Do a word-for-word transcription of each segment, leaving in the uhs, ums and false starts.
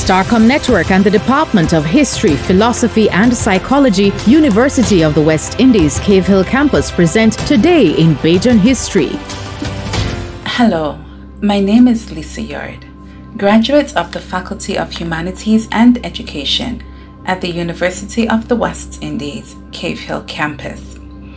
Starcom Network and the Department of History, Philosophy and Psychology, University of the West Indies, Cave Hill Campus present Today in Bajan History. Hello, my name is Lisa Yard, graduate of the Faculty of Humanities and Education at the University of the West Indies, Cave Hill Campus.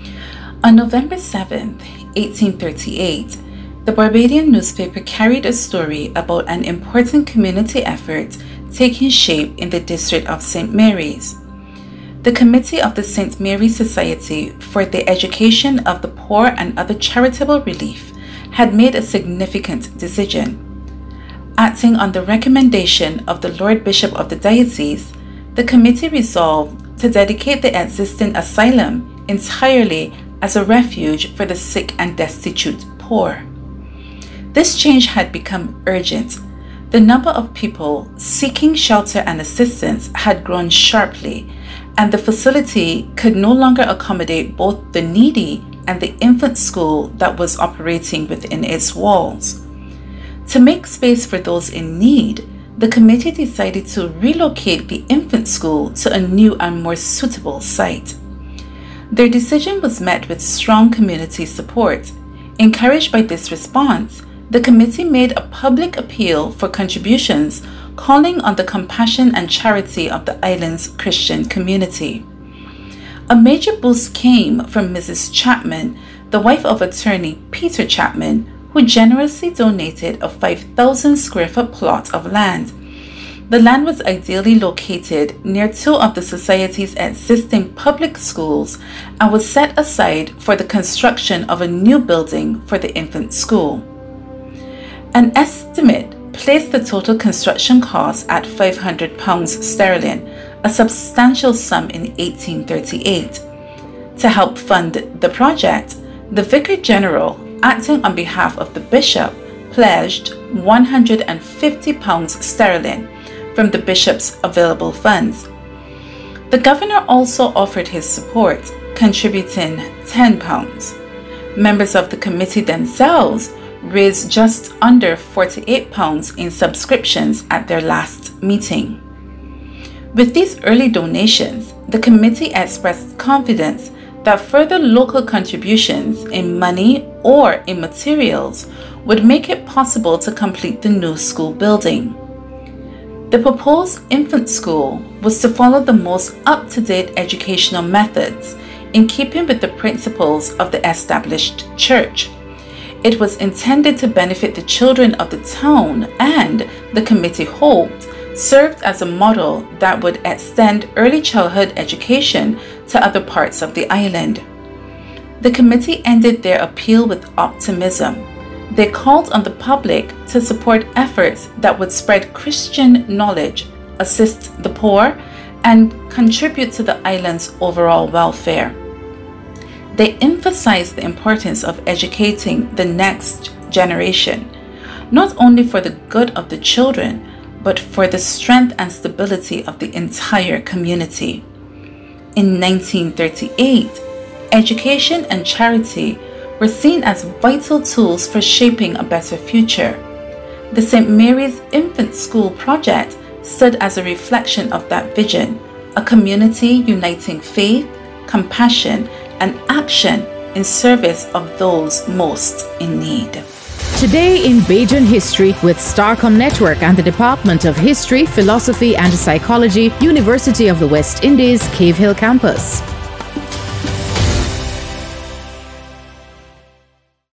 On November seventh, eighteen thirty-eight, the Barbadian newspaper carried a story about an important community effort taking shape in the district of Saint Mary's. The Committee of the Saint Mary's Society for the Education of the Poor and Other Charitable Relief had made a significant decision. Acting on the recommendation of the Lord Bishop of the diocese, the committee resolved to dedicate the existing asylum entirely as a refuge for the sick and destitute poor. This change had become urgent. The number of people seeking shelter and assistance had grown sharply, and the facility could no longer accommodate both the needy and the infant school that was operating within its walls. To make space for those in need, the committee decided to relocate the infant school to a new and more suitable site. Their decision was met with strong community support. Encouraged by this response, the committee made a public appeal for contributions, calling on the compassion and charity of the island's Christian community. A major boost came from Missus Chapman, the wife of attorney Peter Chapman, who generously donated a five thousand square foot plot of land. The land was ideally located near two of the society's existing public schools and was set aside for the construction of a new building for the infant school. An estimate placed the total construction cost at five hundred pounds sterling, a substantial sum in eighteen thirty-eight. To help fund the project, the Vicar General, acting on behalf of the Bishop, pledged one hundred fifty pounds sterling from the Bishop's available funds. The Governor also offered his support, contributing ten pounds. Members of the committee themselves raised just under forty-eight pounds in subscriptions at their last meeting. With these early donations, the committee expressed confidence that further local contributions in money or in materials would make it possible to complete the new school building. The proposed infant school was to follow the most up-to-date educational methods in keeping with the principles of the established church. It was intended to benefit the children of the town and, the committee hoped, served as a model that would extend early childhood education to other parts of the island. The committee ended their appeal with optimism. They called on the public to support efforts that would spread Christian knowledge, assist the poor, and contribute to the island's overall welfare. They emphasized the importance of educating the next generation, not only for the good of the children, but for the strength and stability of the entire community. In nineteen thirty-eight, education and charity were seen as vital tools for shaping a better future. The Saint Mary's Infant School project stood as a reflection of that vision, a community uniting faith, compassion, and action in service of those most in need. Today in Bajan History with Starcom Network and the Department of History, Philosophy and Psychology, University of the West Indies, Cave Hill Campus.